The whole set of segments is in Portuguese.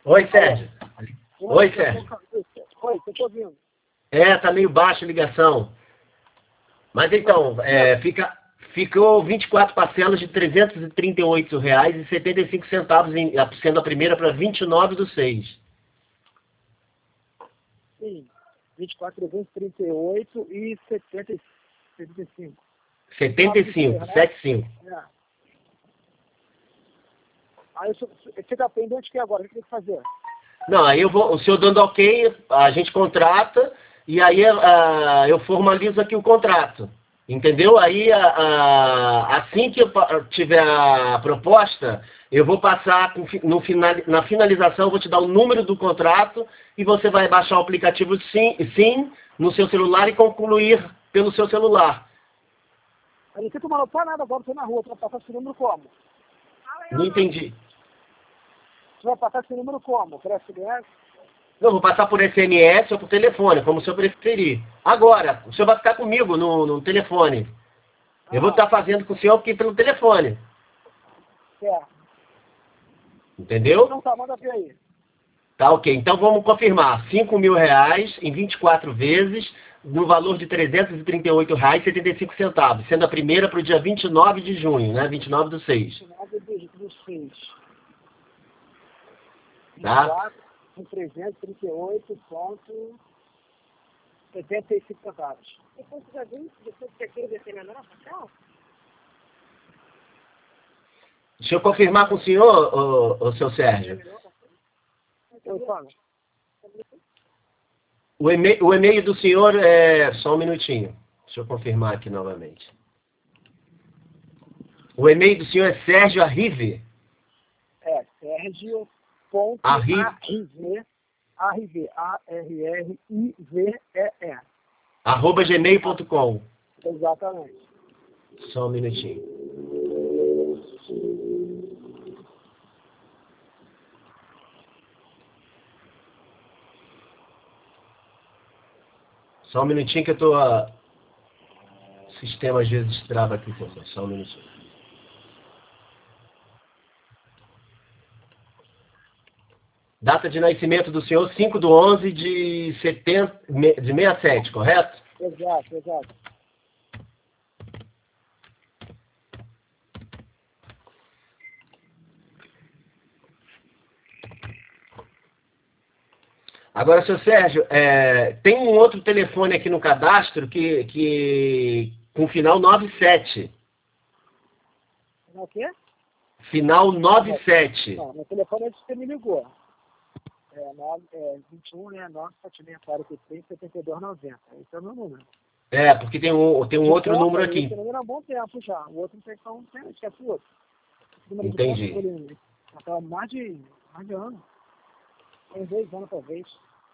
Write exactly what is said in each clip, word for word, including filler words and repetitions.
Oi, Sérgio. Oi, Oi, Sérgio. Oi, tô te ouvindo. É, tá meio baixa a ligação. Mas então, é, fica, ficou vinte e quatro parcelas de trezentos e trinta e oito reais e setenta e cinco centavos, em- sendo a primeira para vinte e nove do seis. Sim. vinte e quatro, trezentos e trinta e oito e setenta e cinco. setenta e cinco, setenta e cinco. É. Aí eu sou- você tá pendente que agora? O que tem que fazer? Não, aí eu vou, o senhor dando ok, a gente contrata e aí ah, eu formalizo aqui o contrato. Entendeu? Aí ah, ah, assim que eu pa- tiver a proposta, eu vou passar com fi- no final, na finalização, eu vou te dar o número do contrato e você vai baixar o aplicativo sim, sim no seu celular e concluir pelo seu celular. Aí você não faz nada agora, você na rua, você vai passar esse número como? Não entendi. Você vai passar esse número como? Por S M S? Não, vou passar por S M S ou por telefone, como o senhor preferir. Agora, o senhor vai ficar comigo no, no telefone. Eu vou estar fazendo com o senhor aqui pelo telefone. Certo. Entendeu? Então tá, manda ver aí. Tá ok. Então vamos confirmar. cinco mil reais em vinte e quatro vezes, no valor de trezentos e trinta e oito reais e setenta e cinco centavos, sendo a primeira para o dia vinte e nove de junho, né? vinte e nove do seis. Nada dos, dos seis. Tá? Com trezentos e trinta e oito ponto setenta e cinco centavos. Depois já viu, depois que aquilo vai ser menor, tá? Deixa eu confirmar com o senhor, ô, ô, seu Sérgio. Eu falo. O e-mail, o e-mail do senhor é... Só um minutinho. Deixa eu confirmar aqui novamente. O e-mail do senhor é Sérgio Arrive. É, Sérgio ponto Arrive. Arrive, Arrive, A R R I V E E. Arroba gmail ponto com. Exatamente. Só um minutinho. Só um minutinho que eu tô... ah, O sistema às vezes trava aqui, pessoal. Só um minutinho. Data de nascimento do senhor, cinco de onze de setenta, de sessenta e sete, correto? Exato, exato. Agora, seu Sérgio, é, tem um outro telefone aqui no cadastro que, que com final noventa e sete. Não, o quê? Final noventa e sete. Não, meu telefone é de que você me ligou. É, nove, é vinte e um, né? nove sete seis quarenta e três, setenta e dois noventa. Esse é o meu número. É, porque tem um, tem um De outro conta, número esse aqui. número há bom tempo já. O outro não tem como, tem, esquece o outro. O número de Entendi. conta ele há mais de, mais de ano. Tem dois anos, talvez.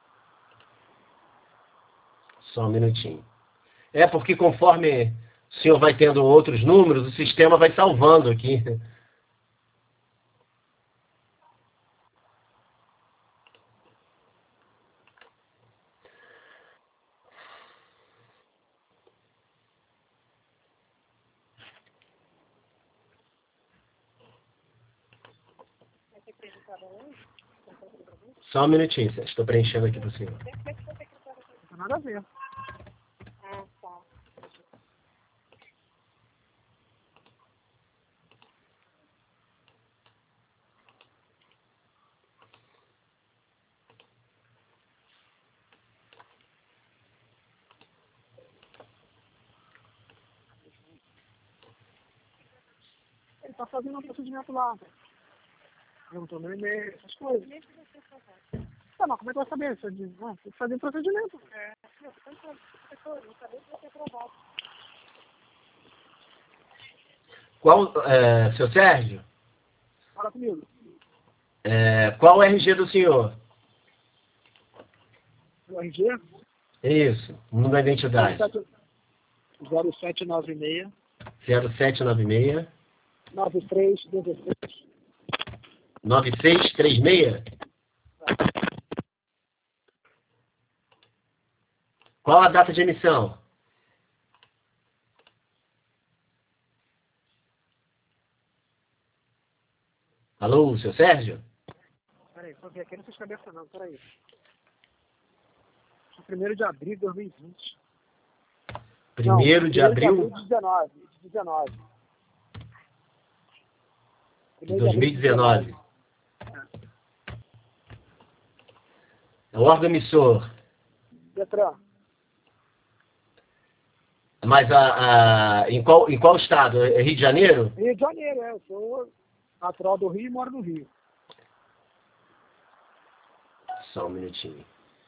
Só um minutinho. É porque conforme o senhor vai tendo outros números, o sistema vai salvando aqui. Só um minutinho, Sérgio. Estou preenchendo aqui para o senhor. Não tem nada a ver. Ah, tá. Ele tá fazendo um procedimento lá. Perguntou meu e-mail, essas coisas. Tá, mas como é que vai saber? Você diz, ah, tem que fazer um procedimento. É, eu não sabia que ia ser aprovado. Qual, é, seu Sérgio? Fala comigo. É, qual o R G do senhor? O R G? Isso, o número da identidade. zero sete nove seis, zero sete nove seis, nove três um seis. nove seis três seis. Qual a data de emissão? Alô, seu Sérgio? Peraí. Peraí, só ver aqui, não fiz cabeça não, peraí. primeiro de abril de dois mil e vinte. Primeiro não, de abril de dezenove. De dezenove. de dois mil e dezenove. É o órgão emissor. Detran. Mas a, a, em, qual, em qual estado? É Rio de Janeiro? Rio de Janeiro, é. Eu sou natural do Rio e moro no Rio. Só um minutinho.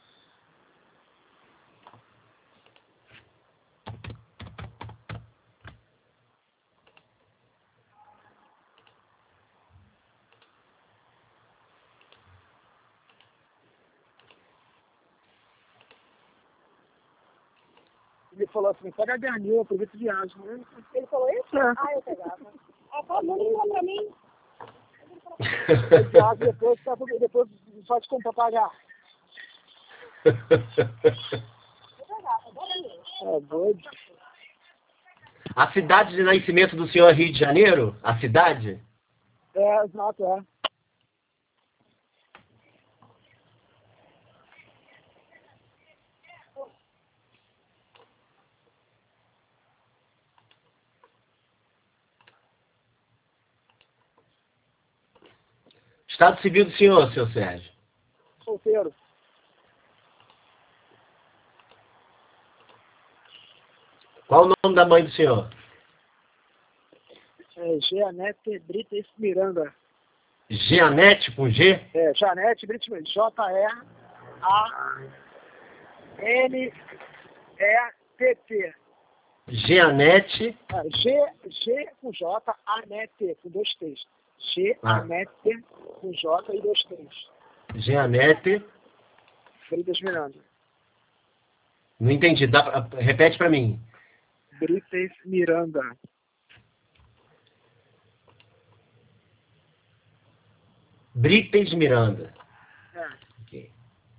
Ele falou assim, pega a garninha, aproveita e viagem. Né? Ele falou isso? É. Ah, eu pegava. Ah, tá bom, liga pra mim. Viagem depois, tá, depois só te comprar pagar. Eu pegava, bora ali. É doido. A cidade de nascimento do senhor é Rio de Janeiro? A cidade? É, exato, é. Estado civil do senhor, seu Sérgio. Solteiro. Qual o nome da mãe do senhor? É, Jeanette Brites Miranda. Jeanette com G? É, Janete Brites Miranda. J E A N E T T. Jeanette. É, G, G com J, Anete, com dois T's. G, Ah. Anete, com J e dois T's. Jeanette. Brites Miranda. Não entendi. Dá pra- repete pra mim. Brites Miranda. Brites Miranda. É. Ok.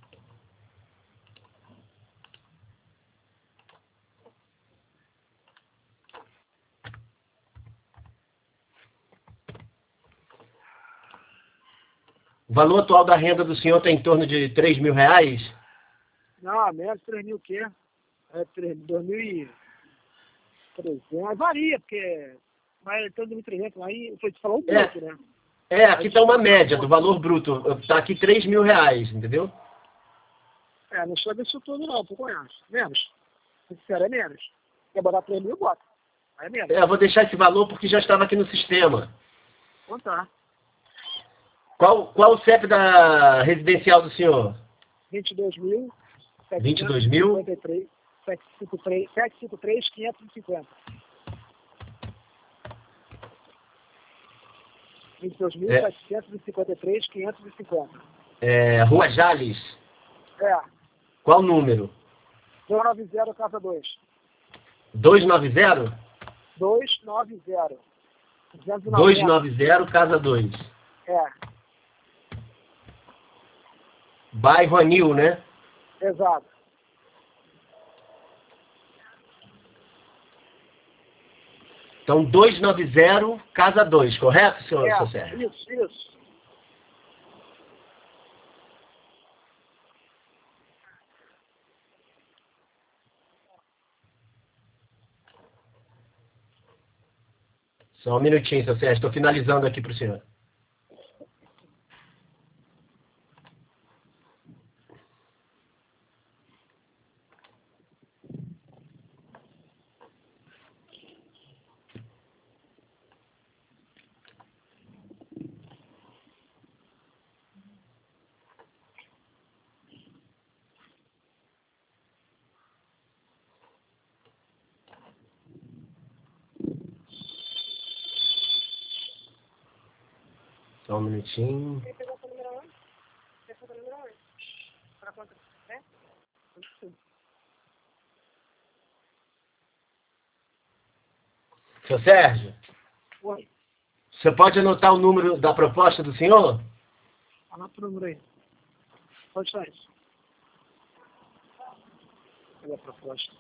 O valor atual da renda do senhor está em torno de três mil reais? Não, menos três mil o quê? É dois mil e trezentos. Varia, porque vai em dois mil e trezentos. Aí foi te falar o É. bruto, né? É, aqui está uma média do valor bruto. Está aqui três mil reais, entendeu? É, não chega isso tudo não, um pouco menos. Menos. Se sincero, é menos. Quer botar três mil, bota. Aí é menos. É, eu vou deixar esse valor porque já estava aqui no sistema. Então tá. Qual, qual o C E P da residencial do senhor? vinte e dois mil. vinte e dois mil? cinquenta e três, setecentos e cinquenta e três, setecentos e cinquenta e três, quinhentos e cinquenta. vinte e dois mil, setecentos e cinquenta e três, quinhentos e cinquenta. É, Rua Jales. É. Qual o número? duzentos e noventa, casa dois. duzentos e noventa? duzentos e noventa. duzentos e noventa. duzentos e noventa, casa dois. É, Bairro Anil, né? exato. Então, duzentos e noventa, casa dois, correto, senhor, É, senhor Sérgio? isso, isso. Só um minutinho, senhor Sérgio. Estou finalizando aqui para o senhor. Só um minutinho. Ele pegou o número onde? Você pegou o número onde? Para quanto? É? Senhor Sérgio, Oi, você pode anotar o número da proposta do senhor? anota o número aí. Pode ser isso. Olha a proposta.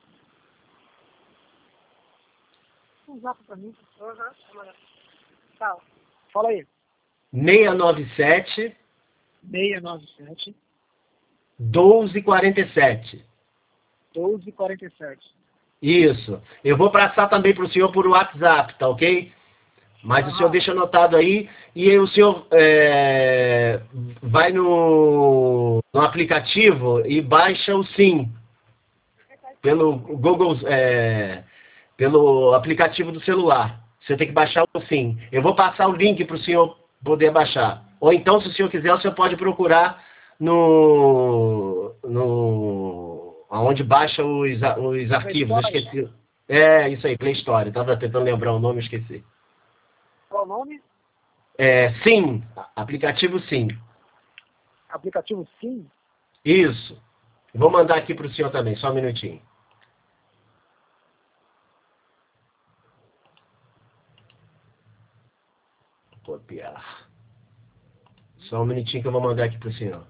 Um zap pra mim. Aham, uhum. Fala. Fala aí. seiscentos e noventa e sete, seis nove sete, doze quarenta e sete. doze quarenta e sete. Isso. Eu vou passar também para o senhor por WhatsApp, tá ok? Mas Aham. o senhor deixa anotado aí e aí o senhor é, vai no, no aplicativo e baixa o SIM pelo Google, é, pelo aplicativo do celular. Você tem que baixar o SIM. Eu vou passar o link para o senhor poder baixar. Ou então, se o senhor quiser, o senhor pode procurar no, no onde baixa os, os arquivos. Eu esqueci. É, isso aí, Play Store. Estava tentando lembrar o nome, eu esqueci. Qual o nome? É, Sim, aplicativo Sim. Aplicativo Sim? Isso. Vou mandar aqui para o senhor também, só um minutinho. Copiar. Só um minutinho que eu vou mandar aqui para o senhor.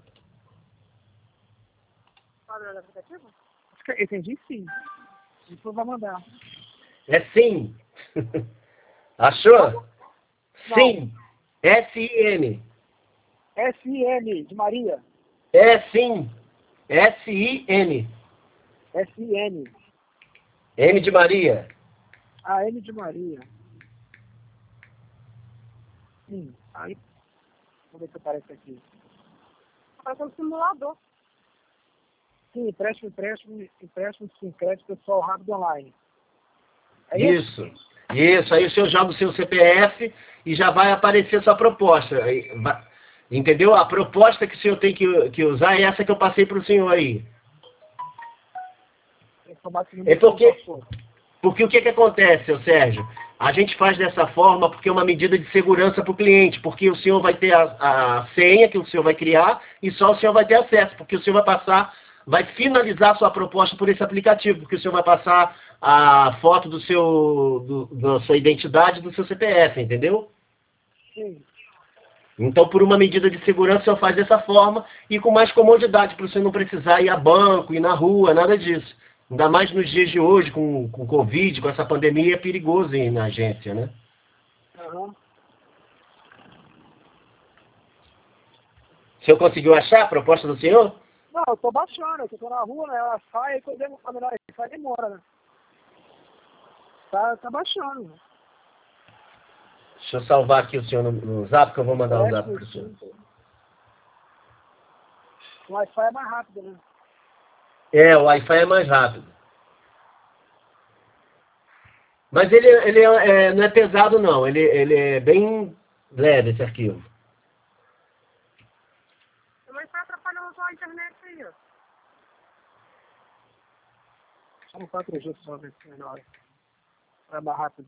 Qual é o aplicativo? Entendi sim. Depois vai mandar. É Sim. Achou? Não. Sim. S I N. S I N, de Maria. É Sim. S I N. S I N. M de Maria. A N de Maria. Sim. Aí, vamos ver se aparece aqui. Aparece um simulador. Sim, empréstimo, empréstimo, empréstimo, sim, crédito pessoal rápido online. É isso? Isso. Isso. Aí o senhor joga o seu C P F e já vai aparecer a sua proposta. Aí vai- Entendeu? A proposta que o senhor tem que, que usar é essa que eu passei para o senhor aí. É porque, porque o que, que acontece, seu Sérgio? A gente faz dessa forma porque é uma medida de segurança para o cliente, porque o senhor vai ter a, a senha que o senhor vai criar e só o senhor vai ter acesso, porque o senhor vai passar, vai finalizar a sua proposta por esse aplicativo, porque o senhor vai passar a foto do seu, do, da sua identidade e do seu C P F, entendeu? Sim. Então, por uma medida de segurança, o senhor faz dessa forma e com mais comodidade, para o senhor não precisar ir a banco, ir na rua, nada disso. Ainda mais nos dias de hoje, com, com Covid, com essa pandemia, é perigoso ir na agência, né? Uhum. O senhor conseguiu achar a proposta do senhor? Não, eu tô baixando, eu tô na rua, né? Ela sai, aí quando eu a menor sai, demora, né? Tá, tá baixando. Deixa eu salvar aqui o senhor no, no zap, que eu vou mandar o zap para o senhor. O Wi-Fi é mais rápido, né? É, o Wi-Fi é mais rápido. Mas ele, ele é, é, não é pesado, não. Ele, ele é bem leve, esse arquivo. Mas tá atrapalhando só a internet aí, ó. Só no quatro G só, ver se melhor. É mais rápido.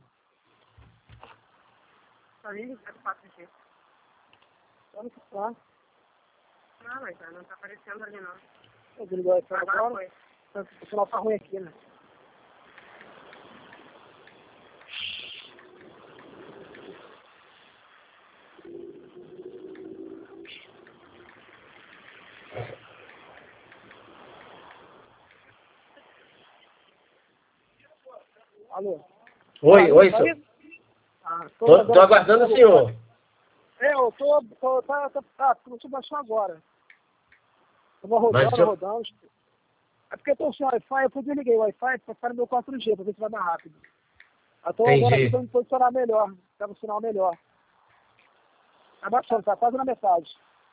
Só nem liga do quatro G. Olha que tá. Não, mas não tá aparecendo ali, não. Eu desligo o Wi-Fi Agora agora. foi. O sinal tá ruim aqui, né? Alô? Oi, Ah, oi, tá senhor. aí? Ah, tô, Tô, tô aguardando o senhor. É, eu tô, tô tá, tá, tá, começou a baixar agora. Eu vou rodando, Mas o senhor- rodando. É porque eu tô sem Wi-Fi, eu desliguei o Wi-Fi pra ficar no meu quatro G, pra ver se vai mais rápido. Eu tô rodando aqui Entendi. pra me posicionar melhor, pra um sinal melhor. Tá baixando, tá quase na metade.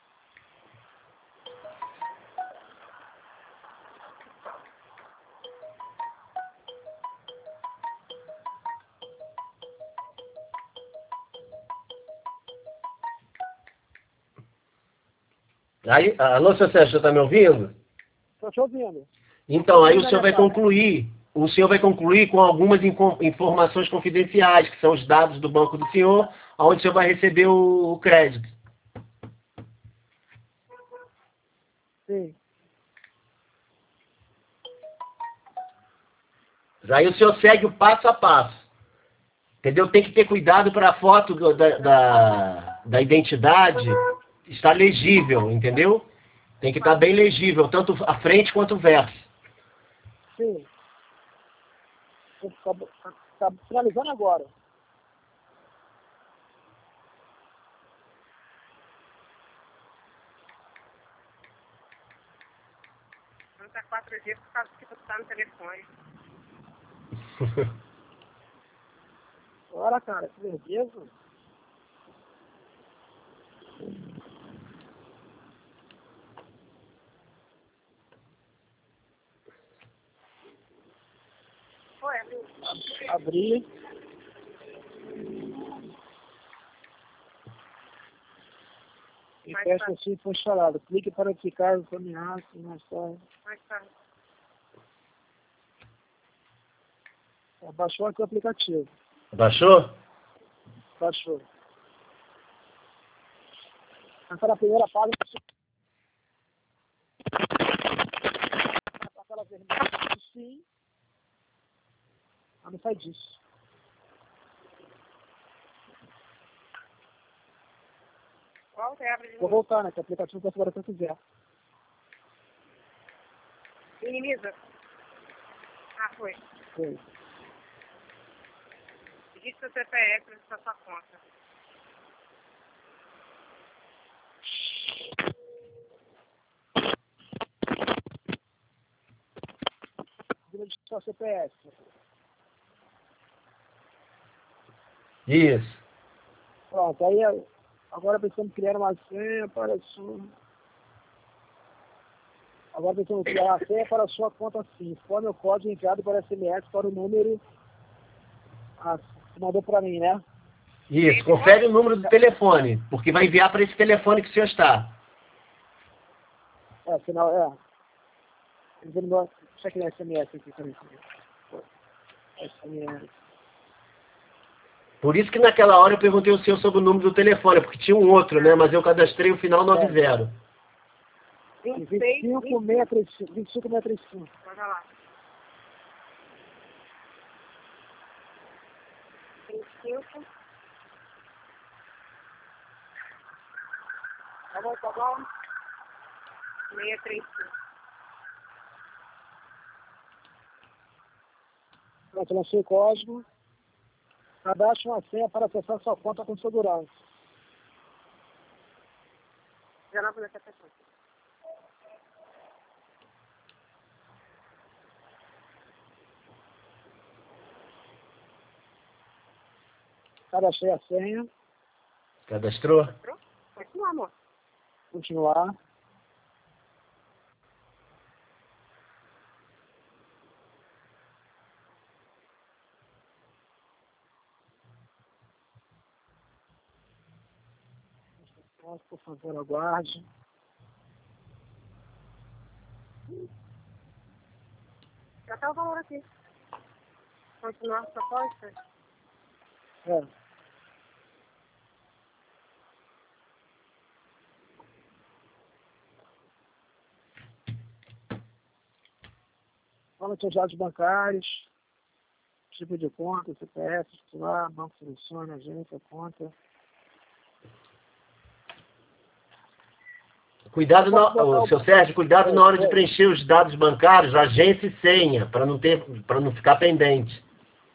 Aí, alô, seu Sérgio, você tá me ouvindo? Tô te ouvindo. Então, aí o Na senhor vai metade. concluir, o senhor vai concluir com algumas info- informações confidenciais, que são os dados do banco do senhor, onde o senhor vai receber o, o crédito. Sim. Aí o senhor segue o passo a passo. Entendeu? Tem que ter cuidado para a foto do- da, da, da identidade estar legível, entendeu? Tem que estar bem legível, tanto a frente quanto o verso. Sim. Tá, tá, tá finalizando agora. Não tá quatro dias por causa que tu tá no telefone. Bora, cara, que beleza. Foi, abriu. Abrir. E Mais fecha tarde. assim, foi instalado. Clique para verificar o caminhar, assim, mais tarde. Mais tarde. Baixou aqui o aplicativo. Baixou? Baixou. Então, na primeira página, aquela vermelha, sim. Ah, não sai disso. Volta e abre de Vou novo. voltar, né? Que o aplicativo pode agora se eu quiser. Minimiza. Ah, foi. Foi. Digita o C P F da sua conta. Vira de só C P F. Isso. Pronto, aí agora precisamos criar uma senha para a sua. Agora precisamos criar a senha para a sua conta sim. Informe o código enviado para S M S para o número. Ah, você mandou para mim, né? Isso. Confere o número do telefone, porque vai enviar para esse telefone que o senhor está. É, final, é. Deixa eu criar S M S aqui também. S M S. Por isso que naquela hora eu perguntei ao senhor sobre o número do telefone, porque tinha um outro, né? Mas eu cadastrei o final noventa. vinte e vinte seis, e cinco, seiscentos e trinta e cinco. vinte e cinco, seiscentos e trinta e cinco. Bora lá. vinte e cinco. Tá bom, tá bom? seiscentos e trinta e cinco. Pronto, lancei o código. Cadastre uma senha para acessar sua conta com segurança. Já não vou deixar pessoa. Cadastrei a senha. Cadastrou? Entrou? Continua, amor. Continuar. Por favor, aguarde. Já tá o valor aqui. Continuar a proposta? É. Fala seus dados bancários, tipo de conta, C P F, titular, banco seleciona, agência, conta. Cuidado, na, ô, seu Sérgio, cuidado na hora de preencher os dados bancários, agência e senha, para não ter, para não ficar pendente.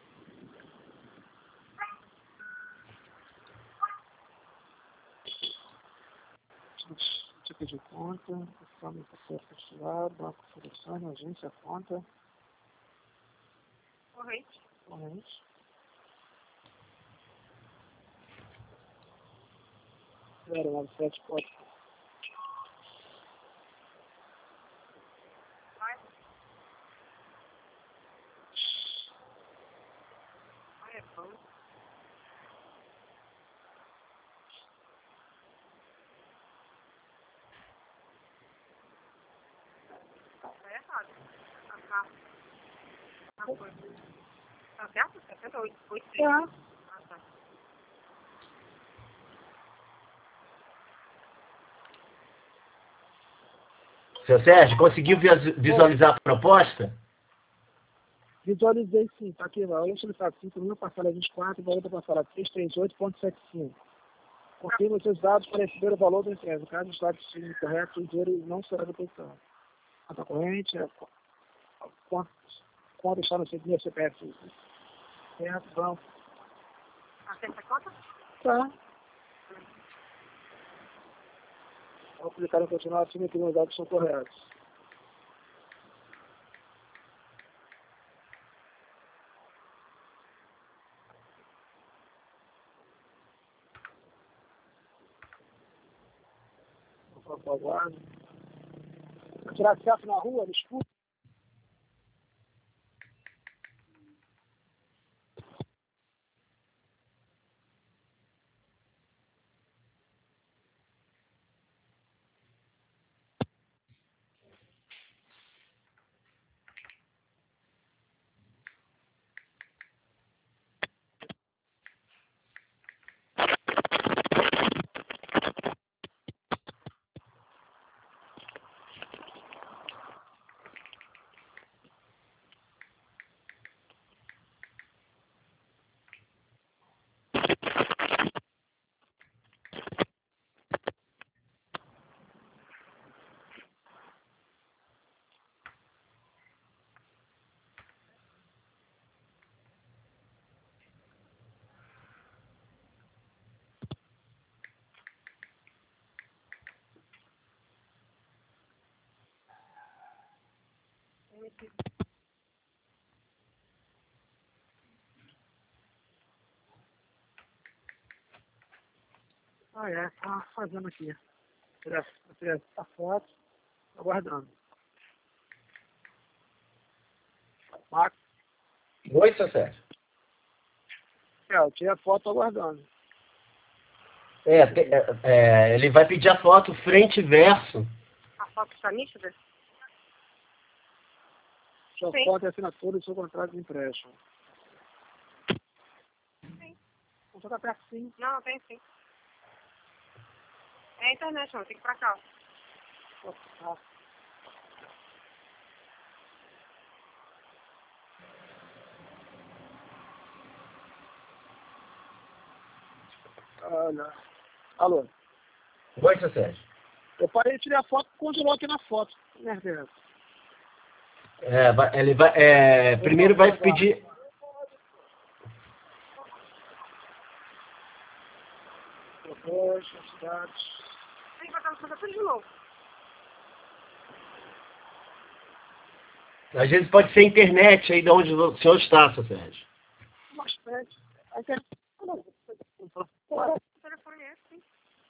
Tipo de conta, forma de C P F titular, banco seleciona, agência, conta. Corrente. Corrente. zero nove sete quatro. Vai. Vai, é bom. Tá errado. Tá, tá. Tá, foi. Tá certo? setenta e oito. oito. É. Ah, tá. Seu Sérgio, conseguiu visu- visualizar a proposta? Visualizei sim, tá aqui, ó. Eu solicitar cinco mil, parcela vinte e quatro, valor da parcela trezentos e trinta e oito vírgula setenta e cinco. Confirma os seus dados para receber o valor da entrega. Caso os dados estejam incorretos, o dinheiro não será depositado. Conta corrente, é, conta, conta está no seu C P F. Certo, banco. Acerta a conta? Tá. Ao clicar em continuar, assina que os dados são corretos. Foto aguardo. Vou tirar selfie na rua, no escuro. Ah, é, tá fazendo aqui. Tirar tirar a foto, aguardando. Marco. Oi, seu Sérgio. É, eu tirei a foto aguardando. É, te- é, é, ele vai pedir a foto frente e verso. A foto está nítida? Sua Sim. foto é assinatura do seu contrato de empréstimo. Sim. Vou tocar perto sim. Não, tem sim. É a internet, não. Tem que ir pra cá. Ah, olha. Alô. Oi, seu Sérgio. Eu parei de tirar a foto e continuou aqui na foto. Que merda é essa? É, vai- ele vai, é, primeiro vai pedir... Proposta, status. Tem que botar no tudo de novo. Às vezes pode ser internet aí de onde o senhor está, seu Sérgio. Bastante. Aí tem... O telefone é sim.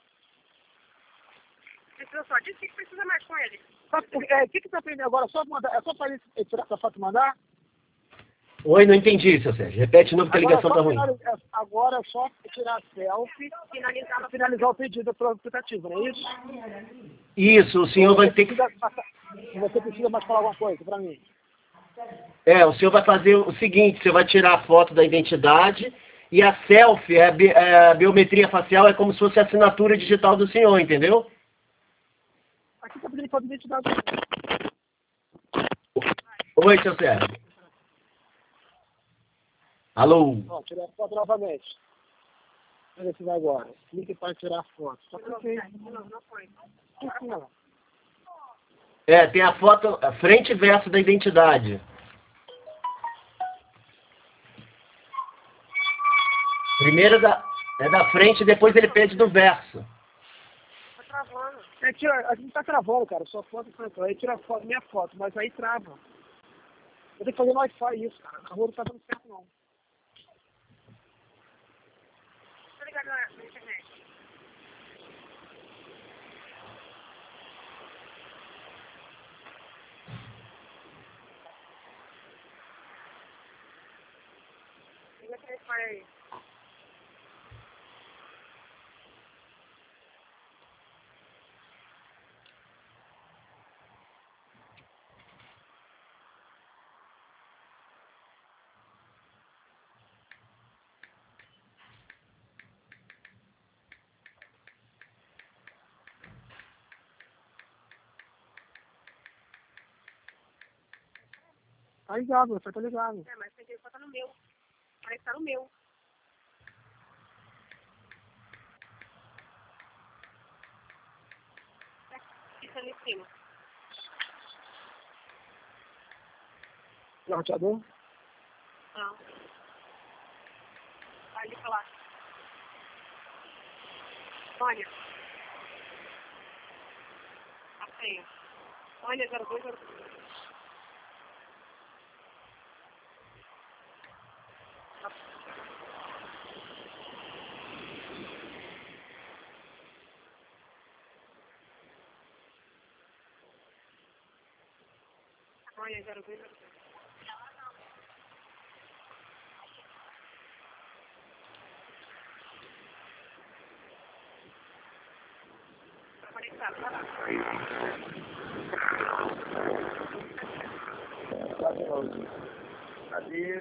Precisa só disso? O que precisa mais com ele? O que que tá aprendendo agora? Só mandar, é só para ele tirar essa foto e mandar? Oi, não entendi, seu Sérgio. Repete de novo que a Agora, ligação só tá ruim. finalizar, é- agora é só tirar a selfie Finalizar e finalizar o pedido para o aplicativo, não é isso? Isso, o senhor vai Você ter que... precisa passar- Você precisa mais falar alguma coisa para mim? É, o senhor vai fazer o seguinte, você vai tirar a foto da identidade e a selfie, é a, bi- é a biometria facial, é como se fosse a assinatura digital do senhor, entendeu? Aqui está pedindo para identidade. Oi, seu Sérgio. Alô? Ó, tirar a foto novamente. Olha se vai agora. Clique para tirar a foto. Só cliquei. Não, não foi. Clique não. É, tem a foto a frente e verso da identidade. Primeiro da, é da frente, depois ele pede do verso. Tá travando. É que ó, a gente tá travando, cara. Sua foto foi. Aí tira a foto, minha foto, mas aí trava. Eu tenho que fazer no Wi-Fi isso, cara. A rua não tá dando certo, não. Tô ligado na na internet. Liga o telefone aí. Tá ligado, você tá ligado. É, mas tem que botar no meu. Parece que tá no meu. Isso ali em cima. O roteador? Não. Ali pra lá. Olha. A senha. Olha, zero dois zero dois. Olha, zero dois zero três. Tá conectado, tá lá. Ali.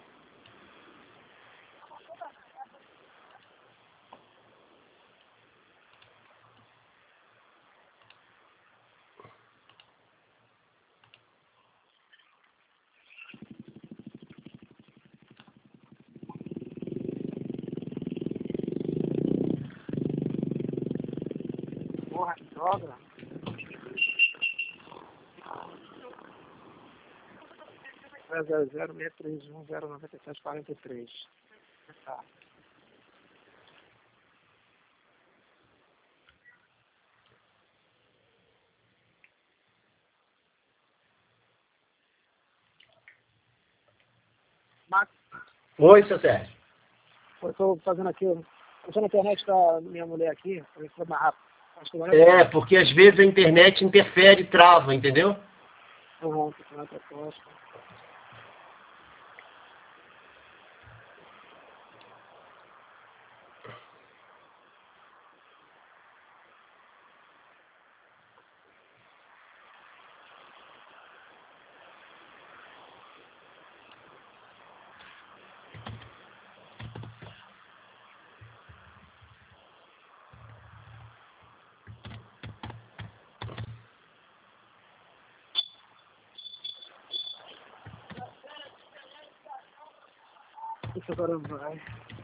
Porra, que droga. zero zero zero seis três um zero nove sete quatro três. Tá. Max, Oi, seu Sérgio. eu tô fazendo aqui, usando a internet da minha mulher aqui, pra ver se vai mais rápido. Acho que agora É, porque às vezes a internet interfere e trava, entendeu? Uhum, campeonato é próximo. Isso agora vai.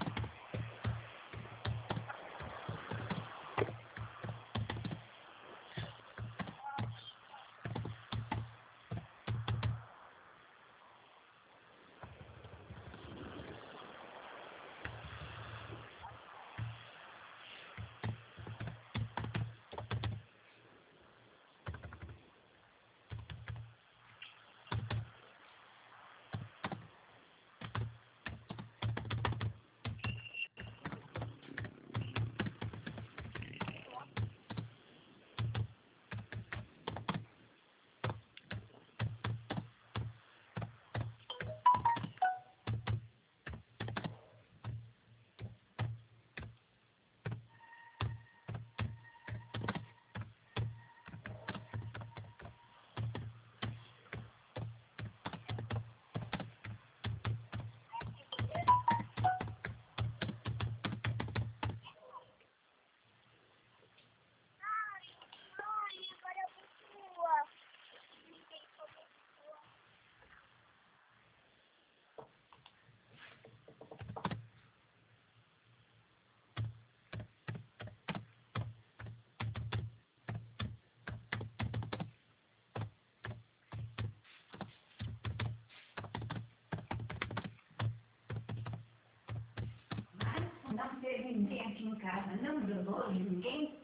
Não teve ninguém aqui em casa, não drogou ninguém.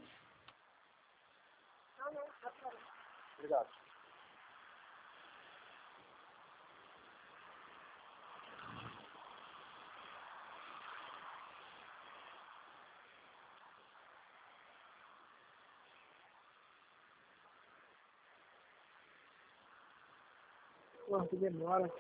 Obrigado. Porra, que demora.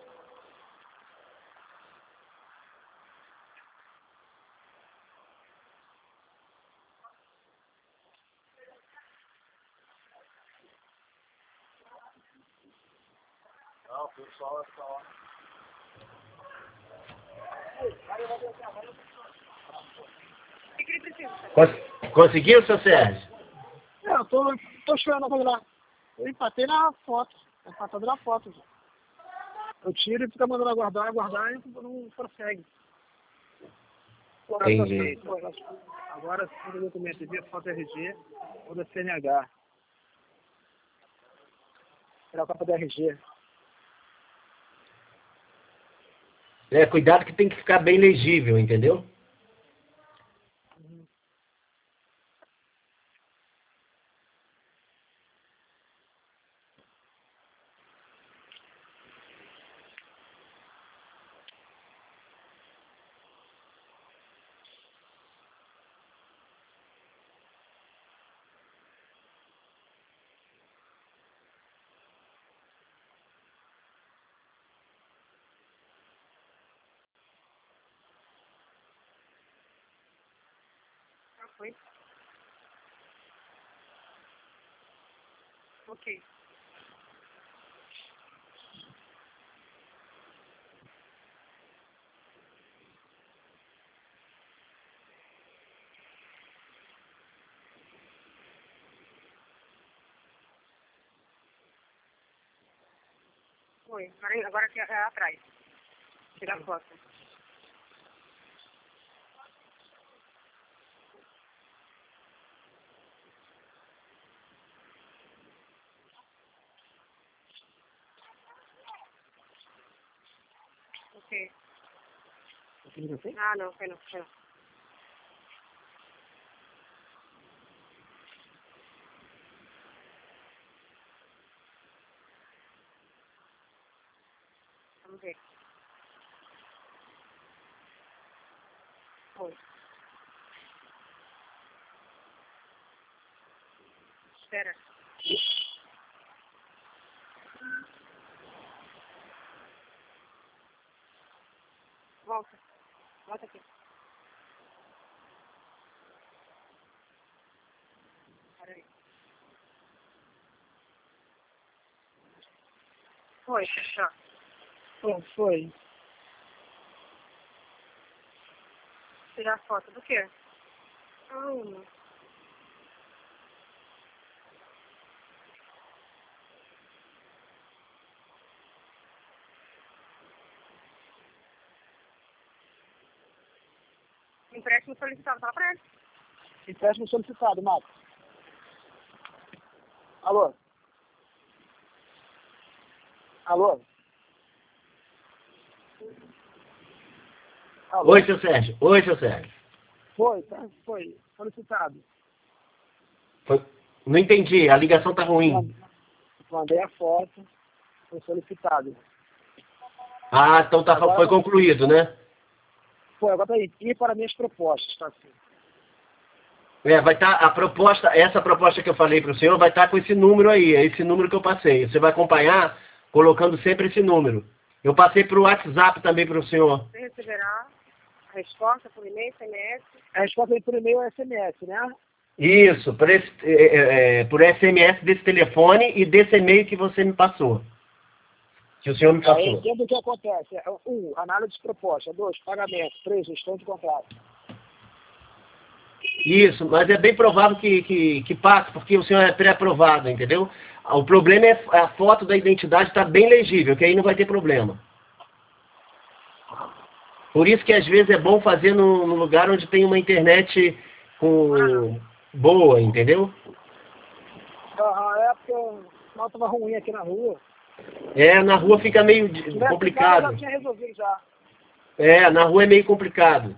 Não, o pessoal vai falar. O que que ele precisa? Cons- Conseguiu, seu Sérgio? É, eu tô, tô esperando pra lá. Eu empatei na foto. Empatado na foto, já. Eu tiro e fica mandando aguardar, aguardar e não prossegue. Porra, Entendi. tá feito. Agora, se o documento de foto R G ou da C N H. Tirar a capa da R G. É, cuidado que tem que ficar bem legível, entendeu? foi? Ok. Foi. Agora, agora aqui é atrás. Tirar foto. Ok. Ah, não, foi não, foi não. Vamos ver. Foi. Espera. Volta. Volta aqui. Peraí. Foi, fechou. Pronto, foi. Tirar foto do quê? Hum. Empréstimo solicitado, fala pra ele. Empréstimo solicitado, Marcos. Alô? Alô? Alô? Oi, seu Sérgio. Oi, seu Sérgio. Foi, tá? Foi. Solicitado. Foi- Não entendi, a ligação tá ruim. Mandei a foto. Foi solicitado. Ah, então tá, Agora- foi concluído, né? Foi, agora tá aí. E para minhas propostas, tá assim. É, vai estar a proposta, essa proposta que eu falei para o senhor vai estar com esse número aí, é esse número que eu passei. Você vai acompanhar colocando sempre esse número. Eu passei para o WhatsApp também para o senhor. Você receberá a resposta por e-mail, S M S. A resposta aí por e-mail é S M S, né? Isso, por, esse, é, é, por S M S desse telefone e desse e-mail que você me passou. Que o senhor me Aí, passou. dentro do que acontece? É, um, análise de proposta. Dois, pagamento. Três, gestão de contrato. Isso, mas é bem provável que, que, que passe, porque o senhor é pré-aprovado, entendeu? O problema é a foto da identidade estar bem legível, que aí não vai ter problema. Por isso que às vezes é bom fazer num, num lugar onde tem uma internet com boa, entendeu? Ah, é porque o sinal estava ruim aqui na rua. É, na rua fica meio Se de- tivesse ficado, eu complicado. já tinha resolvido já. É, na rua é meio complicado.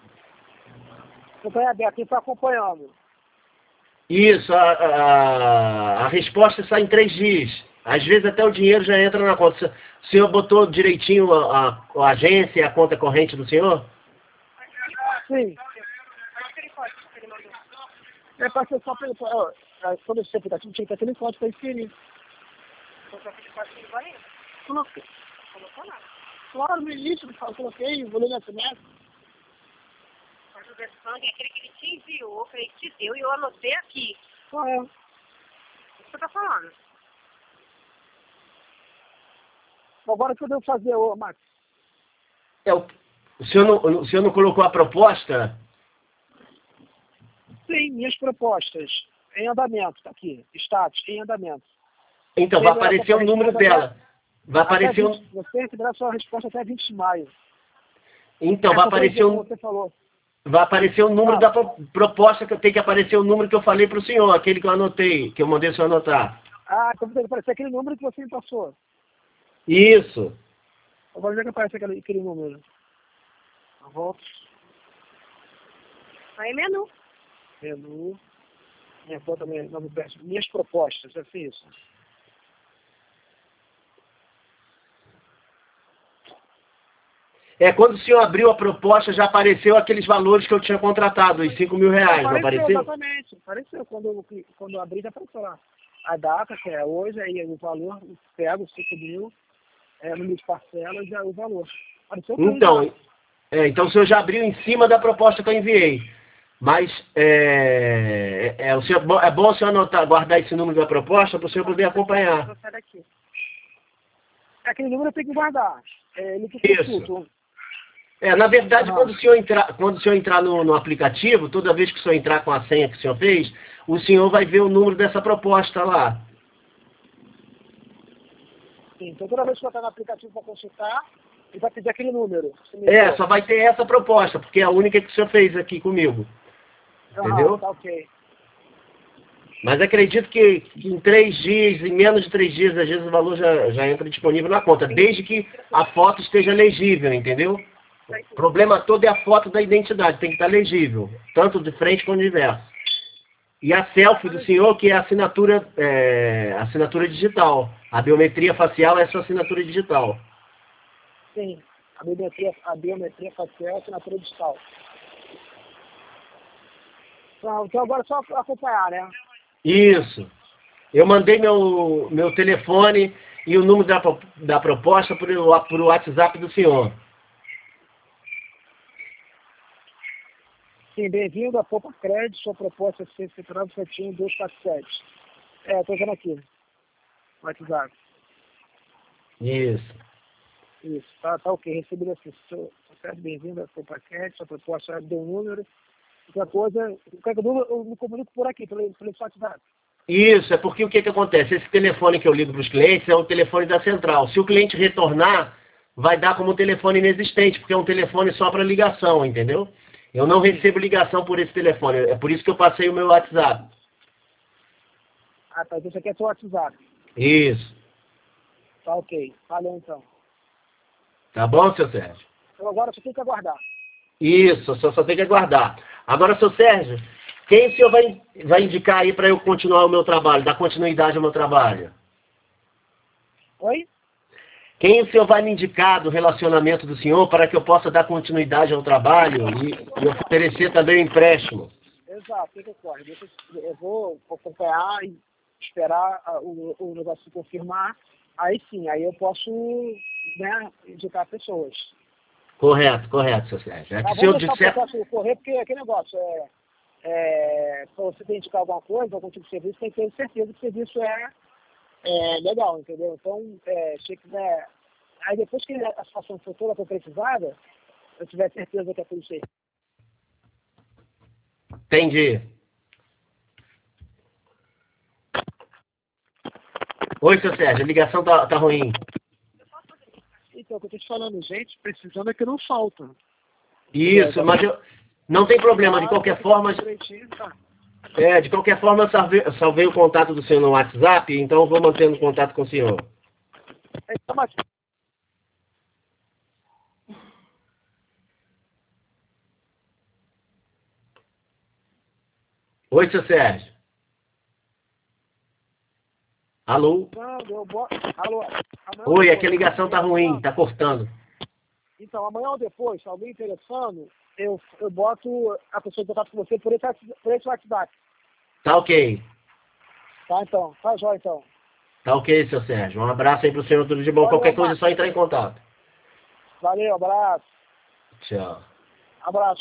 Eu estou aberto, quem está acompanhando. Isso, a, a, a resposta sai em três dias. Às vezes até o dinheiro já entra na conta. O senhor botou direitinho a, a, a agência e a conta corrente do senhor? Sim. Olha aquele código que ele mandou. É para ser só pelo. ó, é, Quando esse aplicativo tinha que ter aquele código para inserir. Colocou aquele código igual a ele. Coloquei. Colocou nada. Claro, no início eu coloquei, vou ler no S M S. Mas o de sangue é aquele que ele te enviou, que ele te deu, e eu anotei aqui. Qual é? O que você tá falando? Agora o que eu devo fazer, ô Max? É, o, o, senhor não, o senhor não colocou a proposta? Sim, minhas propostas. Em andamento, tá aqui. Status, em andamento. Então, vai aparecer o número dela. Vai aparecer um... vinte, você receberá sua resposta até vinte de maio. Então, vai Essa foi aparecer o um... que você falou. Vai aparecer o número Ah. da pro- proposta, que eu tenho que aparecer o número que eu falei para o senhor, aquele que eu anotei, que eu mandei o senhor anotar. Ah, então tem que aparecer aquele número que você me passou. Isso. Agora onde é que aparece aquele, aquele número? Eu volto. Aí menu. Menu. Minha foto também, não me peço. Minhas propostas, é assim isso. É, quando o senhor abriu a proposta, já apareceu aqueles valores que eu tinha contratado, os cinco mil reais, não apareceu? Exatamente. Apareceu. Quando eu, cli- quando eu abri, já apareceu lá. A data, que é hoje, aí o valor, pego cinco mil, é, número de parcelas, é o valor. Apareceu tudo Então, já. é, então o senhor já abriu em cima da proposta que eu enviei. Mas é, é, o senhor, é bom o senhor anotar, guardar esse número da proposta para o senhor poder acompanhar. Vou sair daqui. Aquele número eu tenho que guardar. É, ele que Isso. consulta. É, na verdade, Uhum. quando o senhor entrar, quando o senhor entrar no, no aplicativo, toda vez que o senhor entrar com a senha que o senhor fez, o senhor vai ver o número dessa proposta lá. Sim, então toda vez que eu entrar no aplicativo para consultar, ele vai pedir aquele número. É, deu. só vai ter essa proposta, porque é a única que o senhor fez aqui comigo. Uhum, Entendeu? tá ok. Mas acredito que, que em três dias, em menos de três dias, às vezes o valor já, já entra disponível na conta, desde que a foto esteja legível, entendeu? O problema todo é a foto da identidade, tem que estar legível, tanto de frente quanto de verso. E a selfie do senhor, que é a assinatura, é, assinatura digital. A biometria facial é a sua assinatura digital. Sim, a biometria, a biometria facial é a assinatura digital. Então, então agora é só acompanhar, né? Isso. Eu mandei meu, meu telefone e o número da, da proposta para o WhatsApp do senhor. Sim, bem-vindo a Poupa Crédito, sua proposta é C C nove sete um dois quatro sete. É, estou vendo aqui. WhatsApp. Isso. Isso, tá, tá ok. Recebi assim, sou, sou bem-vindo a Poupa Crédito, sua proposta é deu um número. Qualquer coisa, qualquer número eu me comunico por aqui, pelo, pelo WhatsApp. Isso, é porque o que, que acontece? Esse telefone que eu ligo para os clientes é o telefone da central. Se o cliente retornar, vai dar como um telefone inexistente, porque é um telefone só para ligação, entendeu? Eu não recebo ligação por esse telefone, é por isso que eu passei o meu WhatsApp. Ah, tá, isso aqui é seu WhatsApp. Isso. Tá ok, valeu então. Tá bom, seu Sérgio? Então agora só tem que aguardar. Isso, só, só tem que aguardar. Agora, seu Sérgio, quem o senhor vai, vai indicar aí para eu continuar o meu trabalho, dar continuidade ao meu trabalho? Oi? Quem o senhor vai me indicar do relacionamento do senhor para que eu possa dar continuidade ao trabalho e, e oferecer também o empréstimo? Exato, o que que ocorre? Deixa eu, eu vou acompanhar e esperar a, o, o negócio se confirmar. Aí sim, aí eu posso, né, indicar pessoas. Correto, correto, seu Sérgio. É Tá, que se eu vamos deixar disser... o processo correr, porque aquele negócio é, é para você indicar alguma coisa, algum tipo de serviço, tem que ter certeza que o serviço é, é legal, entendeu? Então, é, se quiser, aí depois que a situação for toda concretizada, eu tiver certeza que é tudo certo. Entendi. Oi, seu Sérgio, a ligação tá, tá ruim. Então, o que eu tô te falando, gente, precisando é que não falta. Isso, mas eu... Não tem problema, de qualquer forma... É, de qualquer forma eu salvei, eu salvei o contato do senhor no WhatsApp, então eu vou mantendo contato com o senhor. Então, mas... Oi, seu Sérgio. Alô? Não, eu boto... Alô? Amanhã Oi, ou aqui a depois, ligação tá ruim, tá cortando. Então, amanhã ou depois, se alguém interessando, eu, eu boto a pessoa em contato com você por esse, por esse WhatsApp. Tá ok. Tá, então. Tá, jóia, então. Tá ok, seu Sérgio. Um abraço aí pro senhor, tudo de bom. Valeu, Qualquer coisa é Marcos. só entrar em contato. Valeu, abraço. Tchau. Abraço.